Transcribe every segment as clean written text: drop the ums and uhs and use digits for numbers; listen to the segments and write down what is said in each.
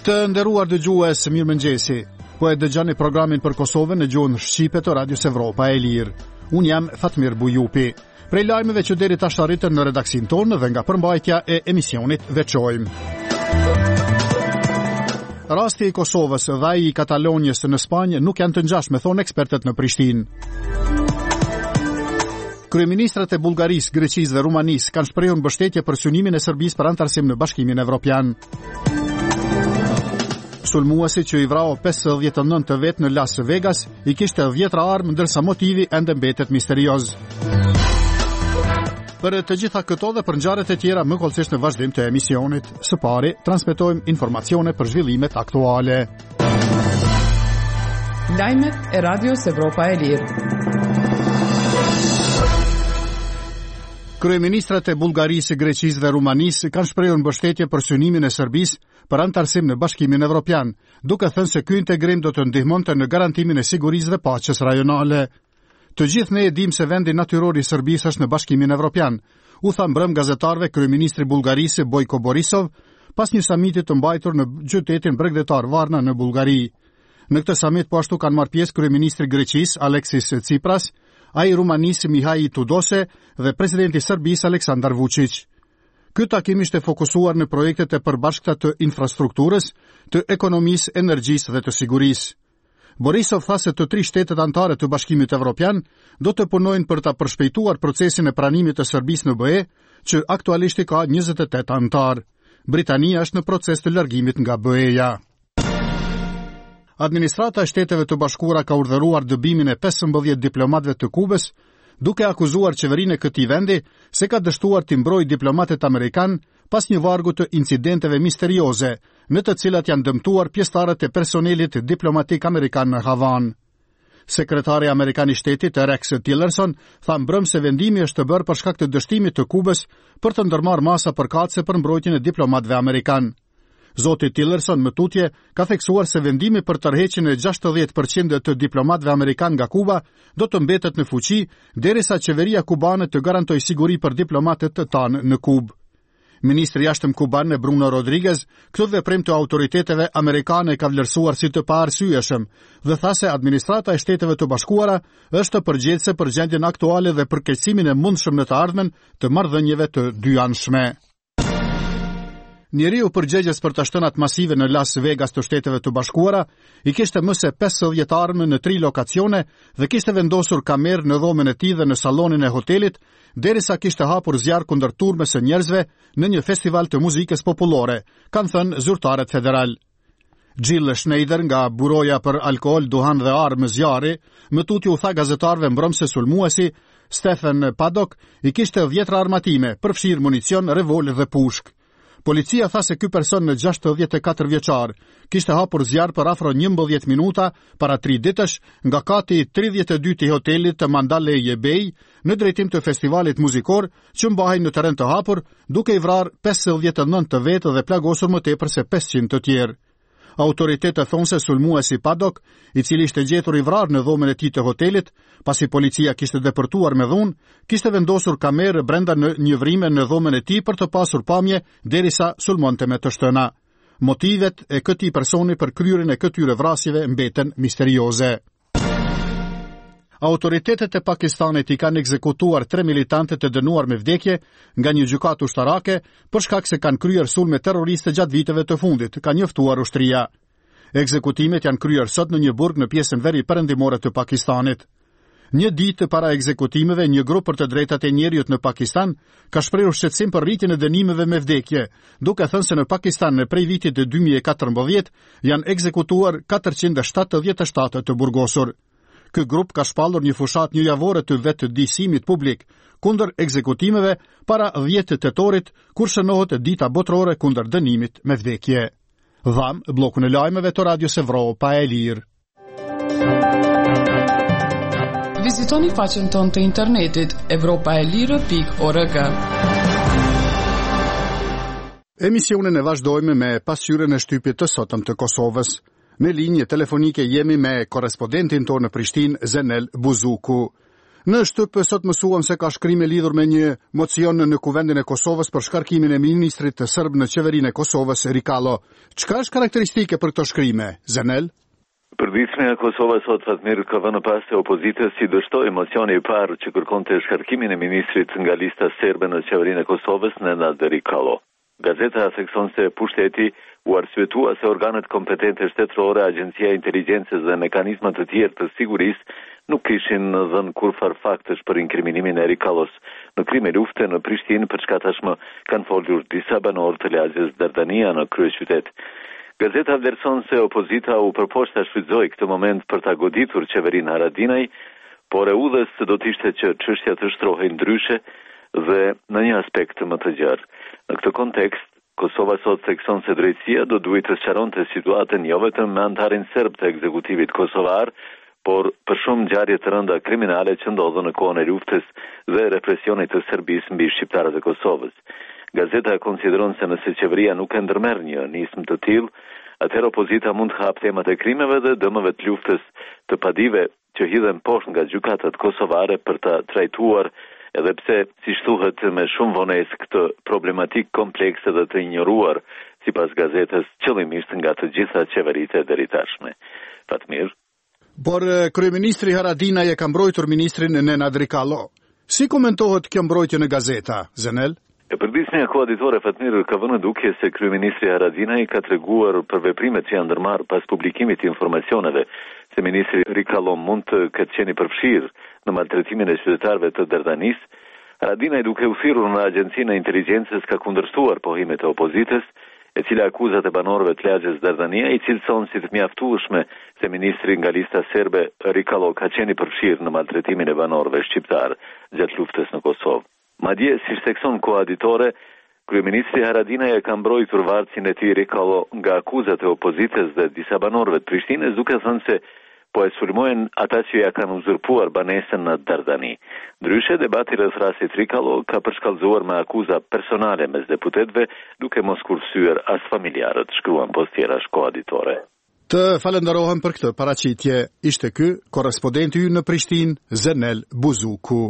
Të nderuar dëgjues, mirëmëngjesi. Po e dëgjoni programin për Kosovën në gjuhën shqipe të Radios Evropa e Lirë. Unë jam Fatmir Bujupi. Prej lajmeve që deri tash arritën në redaksin tonë dhe nga përmbajtja e emisionit veçojmë. Rasti i Kosovës dhe ai i Katalonjës në Spanjë nuk janë të ngjashme, thonë ekspertët në Prishtinë. Kryeministrat e Bullgarisë, Greqisë dhe Rumanisë kanë shprehur mbështetje për synimin e Serbisë për antarësim në Bashkimin Evropian. Sulmuesi që i vrau 59 të vet në Las Vegas i kishte 10 armë, ndërsa motivi ende mbetet misterioz. Për të gjitha këto dhe për ngjarjet e tjera më kollësisht në vazhdim të emisionit, së pari transmetojmë informacione për zhvillimet aktuale. Lajmet e Radios Evropa e Lirë. Kryeministrat e Bullgarisë, Greqisë dhe Rumanisë kanë shprehur mbështetje për synimin e Serbisë për antarësim në Bashkimin Evropian, duke thënë se ky integrim do të ndihmonte në garantimin e sigurisë dhe paqes rajonale. Të gjithë ne e dimë se vendi natyror i Serbisë është në Bashkimin Evropian, u tha mbrëm gazetarëve kryeministri Bullgarisë Bojko Borisov pas një samiti të mbajtur në qytetin bregdetar Varna në Bullgari. Në këtë samit po ashtu kanë marrë pjesë kryeministri Greqisë Aleksis Tsipras, ai Rumanisë Mihai Tudose dhe presidenti i Serbisë Aleksandar Vučić. Ky takim ishte fokusuar në projektet e përbashkëta të infrastrukturës, të ekonomisë, energjisë dhe të sigurisë. Borisov tha se të 3 shtetet anëtare të Bashkimit Evropian do të punojnë për ta përshpejtuar procesin e pranimit të Serbisë në BE, që aktualisht ka 28 anëtar. Britania është në proces të largimit nga BE-ja. Administrata e Shteteve të Bashkuara ka urdhëruar dëbimin e 15 diplomatëve të Kubës, duke akuzuar qeverinë e këtij vendi se ka dështuar t'i mbrojë diplomatët amerikan pas një vargu të incidenteve misterioze, në të cilat janë dëmtuar pjesëtarët e personelit diplomatik amerikan në Havanë. Sekretari amerikan i shtetit Rex Tillerson tha mbrëm se vendimi është të bërë për shkak të dështimit të Kubës për të ndërmarrë masa përkatëse për mbrojtjen e diplomatëve amerikan. Zoti Tillerson më tutje ka theksuar se vendimi për tërheqjen e 60% të diplomatëve amerikan nga Kuba do të mbetet në fuqi derisa qeveria kubane të garantojë siguri për diplomatët të tanë në Kubë. Ministri i jashtëm kuban Bruno Rodriguez këtë veprim të autoriteteve amerikane ka vlerësuar si të paarsyeshëm dhe tha se administrata e Shteteve të Bashkuara është përgjegjëse për gjendjen aktuale dhe përkeqësimin e mundshëm në të ardhmen të marrëdhënieve të dyanshme. Njeriu përgjegjës për të shtënat masive në Las Vegas të Shteteve të Bashkuara i kishte më se 50 armë në 3 lokacione dhe kishte vendosur kamerë në dhomën e tij dhe në sallonin e hotelit, derisa kishte hapur zjarr kundër turmës së njerëzve në një festival të muzikës popullore, kanë thënë zyrtarët federal. Jill Schneider nga Buroja për Alkool, Duhan dhe Armë Zjarri, më tutje u tha gazetarëve mbrëm se sulmuesi Stephen Paddock i kishte 10 armatime, përfshirë municion, revolver dhe pushk. Policia tha se ky person në 64 vjeçar kishte hapur zjarr për afro 11 minuta para 3 ditësh nga kati 32 i hotelit të Mandalay Bay në drejtim të festivalit muzikor që mbahej në terren të hapur, duke i vrarë 59 të vetë dhe plagosur më tepër se 500 të tjerë. Autoritetet thonë se sulmuesi Paddock, i cili ishte gjetur i vrarë në dhomën e tij të hotelit, pasi policia kishte depërtuar me dhunë, kishte vendosur kamerë brenda në një vrime në dhomën e tij për të pasur pamje derisa sulmonte me të shtëna. Motivet e këtij personi për kryerjen e këtyre vrasjeve mbeten misterioze. Autoritetet e Pakistanit i kanë ekzekutuar 3 militantët e dënuar me vdekje nga një gjykatë ushtarake për shkak se kanë kryer sulme terroriste gjatë viteve të fundit, ka njoftuar ushtria. Ekzekutimet janë kryer sot në një burg në pjesën veri perëndimore të Pakistanit. Një ditë para ekzekutimeve, një grup për të drejtat e njerëzit në Pakistan ka shprehur shqetësim për rritjen e dënimeve me vdekje, duke thënë se në Pakistan në prej vitit të 2014 janë ekzekutuar 477 të burgosur. Ky grup ka shpallur një fushat një javore të vetë dësimit publik kundër ekzekutimeve para 10 tetorit, kur shënohet dita botërore kundër dënimit me vdekje. Dham, blokun e lajmeve të Radios Evropa e Lirë. Vizitoni faqen tonë të internetit evropaelire.org. Emisionin e vazhdojmë me pasqyrën e shtypit të sotëm të Kosovës. Në linje telefonike jemi me korrespondentin tonë në Prishtinë, Zenel Buzuku. Në Shtyp sot mësuam se ka shkrime lidhur me një mocion në Kuvendin e Kosovës për shkarkimin e ministrit të serb në qeverinë e Kosovës, Rikalo. Çka është karakteristike për këto shkrime, Zenel? Përditshmja e Kosovës sot Fatmir ka vënë pas të opozitës si dështoi mocioni i parë që kërkonte shkarkimin e ministrit nga lista serbe në qeverinë e Kosovës, Nenad Rikalo. Gazeta thekson se pushteti u arsyetua se organet kompetente shtetërore, agjencia e inteligjencës dhe mekanizmat të tjerë të sigurisë nuk kishin dhënë kurfar faktesh për inkriminimin e Rikalos në krime lufte në Prishtinë, për çka tashmë kanë folur disa banorë të lagjes Dardania në kryeqytet. Gazeta vlerëson se opozita u përpoqë ta shfrytëzojë këtë moment për ta goditur qeverinë Haradinaj, por e udhës do të ishte që çështja të shtrohej ndryshe dhe në një aspekt më të gjerë. Në këtë kontekst, Kosova sot thekson se drejtësia do duhet të sqaronte situatën jo vetëm me antarin serb të ekzekutivit kosovar, por për shumë ngjarje të rënda kriminale që ndodhen në kohën e luftës dhe represionit të Serbisë mbi shqiptarët e Kosovës. Gazeta konsideron se nëse qeveria nuk e ndërmerr një nismë të tillë, atëherë opozita mund të hapë temat e krimeve dhe dëmeve të luftës të padive që hidhen poshtë nga gjykatat kosovare për ta trajtuar, edhe pse, siç thuhet me shumë vonesë, këtë problematik komplekse dhe të injoruar, sipas gazetës, qëllimisht nga të gjitha qeveritë e deri tashme. Fatmir. Por kryeministri Haradinaj e ka mbrojtur ministrin Nenad Rikalo. Si komentohet kjo mbrojtje në gazeta, Zenel? E përditshmja koaditore Fatmir ka vënë dukje se kryeministri Haradinaj ka treguar për veprimet që janë ndërmarrë pas publikimit të informacioneve se ministri Rikalo mund të ketë qenë i përfshirë në maltretimin e qytetarëve të Dardanis. Haradinaj, duke u thirrur në agjencinë e inteligjencës, ka kundërshtuar pohimet e opozitës, e cila akuzat e banorëve të lagjes Dardania i cilëson si të mjaftueshme se ministri nga lista serbe Rikalo ka qenë i përfshirë në maltretimin e banorëve shqiptar gjatë luftës në Kosovë. Madje, siç thekson koaditore, kryeministri Haradinaj e ka mbrojtur varësin e tij Rikalo nga akuzat e opozitës dhe disa banorëve të Prishtinës, duke thënë se po e sulmojnë ata që ja kanë uzurpuar banesën në Dardani. Ndryshe, debati rreth rastit Rikalo ka përshkallëzuar me akuza personale mes deputetëve, duke mos kursyer as familjarët, shkruan postjerash koaditore. Të falenderohem për këtë paraqitje. Ishte ky korrespondenti ynë në Prishtinë, Zenel Buzuku.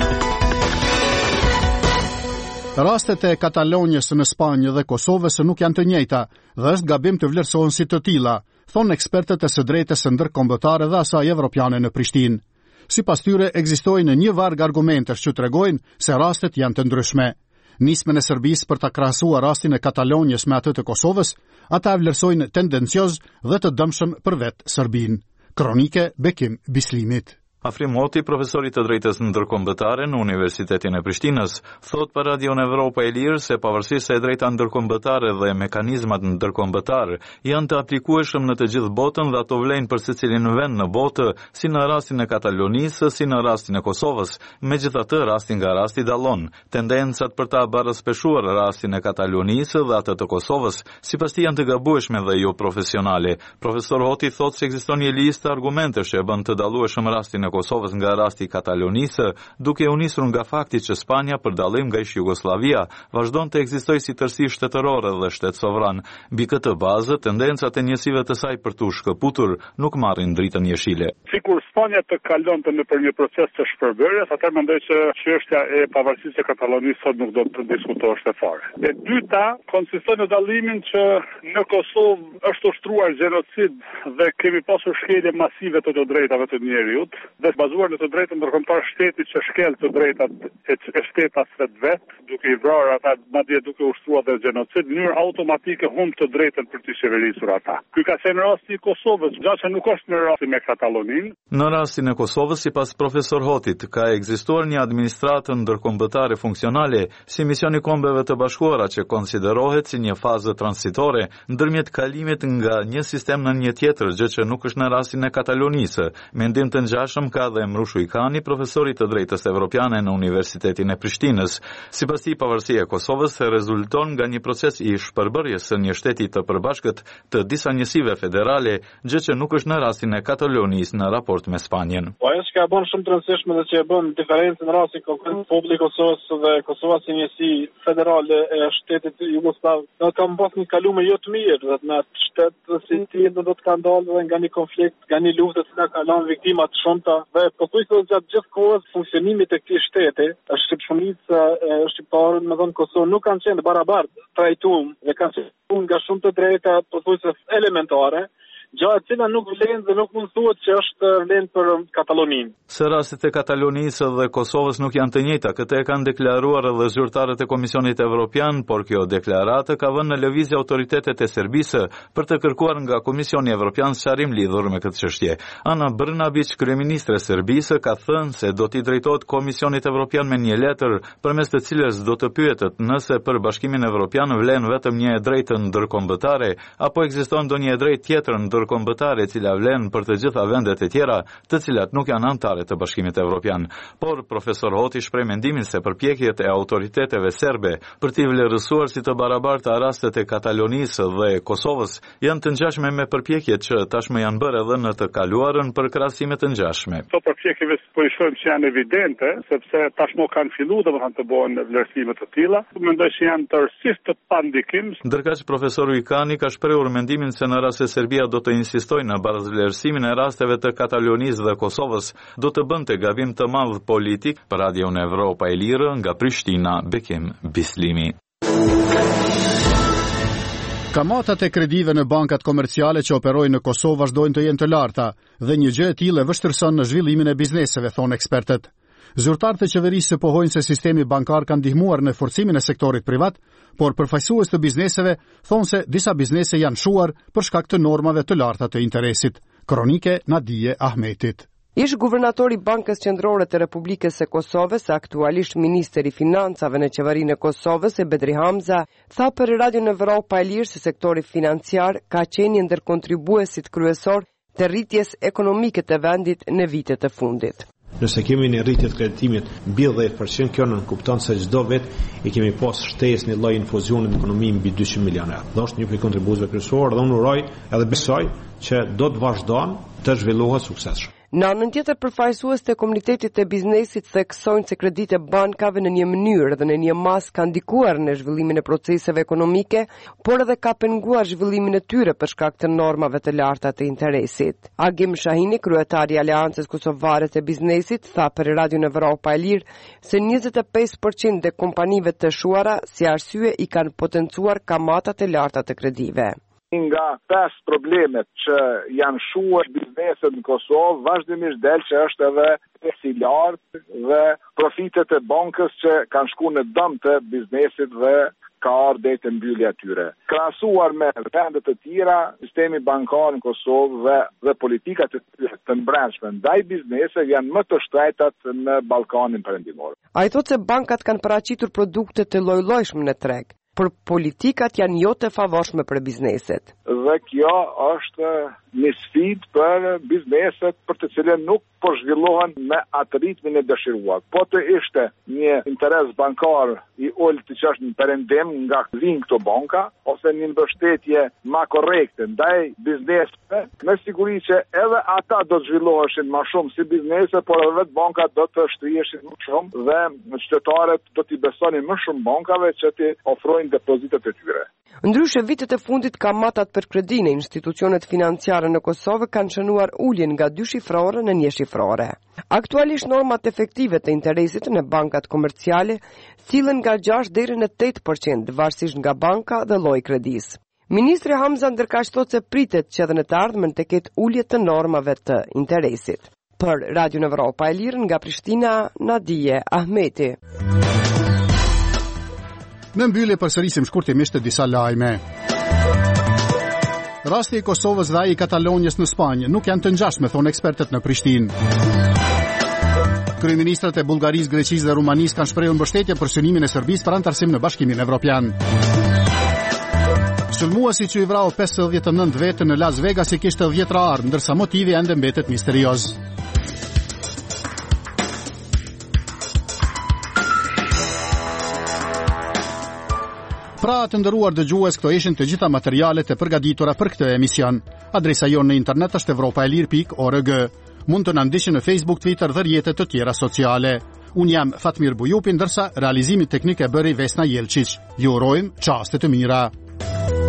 Rastet e Katalonjës në Spanjë dhe Kosovës nuk janë të njëjta dhe është gabim të vlerësohen si të tilla, thonë ekspertët e së drejtës së ndërkombëtare dhe asaj evropiane në Prishtinë. Sipas tyre ekzistojnë një varg argumentesh që tregojnë se rastet janë të ndryshme. Nismën e Serbisë për ta krahasuar rastin e Katalonjës me atë të Kosovës, ata e vlerësojnë tendencioz dhe të dëmshëm për vetë Serbinë. Kronike Bekim Bislimit. Afrim Hoti, profesori të drejtës ndërkombëtare në Universitetin e Prishtinës, thot për Radion Evropa e Lirë se pavarësisht se drejta ndërkombëtare dhe mekanizmat ndërkombëtar janë të aplikueshëm në të gjithë botën dhe ato vlejnë për secilin vend në botë, si në rastin e Katalonisë, si në rastin e Kosovës. Megjithatë, rasti nga rasti dallon. Tendencat për ta baraspeshuar rastin e Katalonisë dhe atë të Kosovës, sipas tij janë të gabueshme dhe jo profesionale. Profesor Hoti thot se ekziston një listë argumentesh që bën të dallueshëm rastin e Kosovës nga rasti i Katalonisë, duke u nisur nga fakti që Spanja, për dallim nga ish Jugosllavia, vazhdon të ekzistojë si tërësi shtetërore dhe shtet sovran. Mbi këtë bazë, tendencat e njësive të saj për tu shkëputur nuk marrin dritën jeshile. Sikur Spanja të kalonte nëpër një proces të shpërbërjes, atë mendoj që çështja e pavarësisë së Katalonisë sot nuk do të diskutohet fare. E dyta konsiston në dallimin që në Kosovë është ushtruar gjenocid dhe kemi pasur shkelje masive të drejtave të njerëzit, dhe bazuar në të drejtën ndërkombëtare shtetit që shkel të drejtat e shtetasve vet, duke i vrarë ata, madje duke ushtruar dhe gjenocid, në mënyrë automatike humb të drejtën për të qeverisur ata. Ky ka qenë rasti i Kosovës, gjë nuk është në rastin me Kataloninë. Në rastin e Kosovës, sipas profesor Hotit, ka ekzistuar një administratë ndërkombëtare funksionale si misioni Kombeve të Bashkuara që konsiderohet si një fazë transitore ndërmjet kalimit nga një sistem në një tjetër, gjë që nuk është në rastin e Katalonisë. Mendim të ngjashëm ka dhe Mrushu Ikani, profesori të drejtës evropiane në Universitetin e Prishtinës. Sipas tij, pavarësia e Kosovës rezulton nga një proces i shpërbërjes së një shteti të përbashkët të disa njësive federale, gjë që nuk është në rastin e Katalonisë në raport me Spanjën. Ajo që ka bën shumë të rëndësishme dhe që e bën diferencën në rastin konkret popullit i Kosovës dhe Kosova si njësi federale e shtetit jugosllav, do të kam pas një kalume jo të mirë, dhe në atë shtet si tjetër do të ka dalë dhe nga një konflikt, nga një luftë që ka lënë viktima të shumta dhe pothuajse gjatë gjithë kohës funksionimit të këtij shteti, shqiptarët shqiptarët në Kosovë nuk kanë qenë barabartë trajtuar dhe kanë qenë nga shumë të drejta pothuajse elementare, gjë e cila nuk vlen dhe nuk mund thuhet që është vlen për Kataloninë. Se rastet e Katalonisë dhe Kosovës nuk janë të njëjta, këtë e kanë deklaruar edhe zyrtarët e Komisionit Evropian, por kjo deklaratë ka vënë në lëvizje autoritetet e Serbisë për të kërkuar nga Komisioni Evropian sqarim lidhur me këtë çështje. Ana Brnabić, kryeministre e Serbisë, ka thënë se do t'i drejtohet Komisionit Evropian me një letër përmes të cilës do të pyetet nëse për Bashkimin Evropian vlen vetëm një e drejtë ndërkombëtare apo ekziston ndonjë e drejtë tjetër ndërkombëtare e cila vlen për të gjitha vendet e tjera, të cilat nuk janë anëtare të Bashkimit Evropian. Por profesor Hoti shpreh mendimin se përpjekjet e autoriteteve serbe për t'i vlerësuar si të barabarta rastet e Katalonisë dhe Kosovës janë të ngjashme me përpjekjet që tashmë janë bërë edhe në të kaluarën për krahasime të ngjashme. Këto përpjekjeve po i shohim që janë evidente, sepse tashmë kanë filluar domethënë të bëhen vlerësime të tilla. Mendoj se janë tërësisht të pandikim. Ndërkaq profesori Ikani ka shprehur mendimin se në rast se Serbia do të insistojë në barazvlerësimin e rasteve të Katalonisë dhe Kosovës, do të bënte gabim të madh politik. Për Radion Evropa e Lirë nga Prishtina, Bekim Bislimi. Kamatat e kredive në bankat komerciale që operojnë në Kosovë vazhdojnë të jenë të larta dhe një gjë e tillë vështirëson në zhvillimin e bizneseve, thonë ekspertët. Zyrtarët e qeverisë pohojnë se sistemi bankar ka ndihmuar në forcimin e sektorit privat, por përfaqësues të bizneseve thonë se disa biznese janë shuar për shkak të normave të larta të interesit. Kronike Nadije Ahmetit. Ish guvernatori Bankës Qendrore të Republikës së Kosovës, aktualisht ministri i Financave në qeverinë e Kosovës, Bedri Hamza, tha për Radion Evropa e Lirë se sektori financiar ka qenë një ndër kontribuesit kryesor të rritjes ekonomike të vendit në vitet e fundit. Nëse kemi një rritje të kreditimit mbi 10%, kjo nënkupton se çdo vit i kemi pas shtesë një lloj infuzioni në ekonomi mbi 200 milionë euro. Dhe është një prej kontribuesve kryesorë dhe unë uroj edhe besoj që do të vazhdojnë të zhvillohet suksesshëm. Në anën tjetër, përfaqësues të komunitetit të biznesit theksojnë se kredite bankave në një mënyrë dhe në një masë kanë ndikuar në zhvillimin e proceseve ekonomike, por edhe ka penguar zhvillimin e tyre për shkak të normave të larta të interesit. Agim Shahini, kryetari i Aleancës Kosovare të Biznesit, tha për Radion Evropa e Lirë se 25% e kompanive të shuara si arsye i kanë potencuar kamatat e larta të kredive. Nga 5 problemet që janë shuar bizneset në Kosovë, vazhdimisht del që është edhe presi i lartë dhe profitet e bankës që kanë shkuar në dëm të biznesit dhe ka ardhur deri te mbyllja e tyre. Krahasuar me vendet e tjera, sistemi bankar në Kosovë dhe politikat të mbrëmshme ndaj bizneseve janë më të shtrenjta në Ballkanin Perëndimor. Ai thotë se bankat kanë paraqitur produkte të lloj-llojshme në treg, por politikat janë jo të favorshme për bizneset. Dhe kjo është një sfidë për bizneset për të cilën nuk po zhvillohen me atë ritmin e dëshiruar. Po të ishte një interes bankar i ulët që është në perëndim nga vinë këto banka, ose një mbështetje ma korrekte ndaj bizneseve, me siguri që edhe ata do të zhvilloheshin më shumë si biznese, por edhe vetë bankat do të shtriheshin më shumë dhe qytetarët do t'i besonin më shumë bankave që t'i ofrojnë depozitet e tyre. Ndryshe, vitet e fundit kamatat për kredi në institucionet financiare në Kosovë kanë shënuar uljen nga 2 shifrore në 1 shifrore. Aktualisht normat efektive të interesit në bankat komerciale sillen nga 6 deri në 8%, varësisht nga banka dhe lloji kredis. Ministri Hamza ndërkaq thotë se pritet që edhe në të ardhmen të ketë ulje të normave të interesit. Për Radion Evropa e Lirë nga Prishtina, Nadije Ahmeti. Në mbyllje përsërisim shkurtimisht disa lajme. Rasti i Kosovës dhe ai i Katalonjës në Spanjë nuk janë të ngjashme, thonë ekspertët në Prishtinë. Kryeministrat e Bullgarisë, Greqisë dhe Rumanisë kanë shprehur mbështetje për synimin e Serbisë për antarësim në Bashkimin Evropian. Sulmuesi që i vrau 59 vete në Las Vegas i kishte 10 armë, ndërsa motivi ende mbetet misterioz. Pra të nderuar dëgjues, këto ishin të gjitha materialet e përgatitura për këtë emision. Adresa jonë në internet është evropaelir.org. Mund të na ndiqni në Facebook, Twitter dhe rrjetet të tjera sociale. Unë jam Fatmir Bujupi, ndërsa realizimin teknik e bëri Vesna Jelčić. Ju urojmë çaste të mira.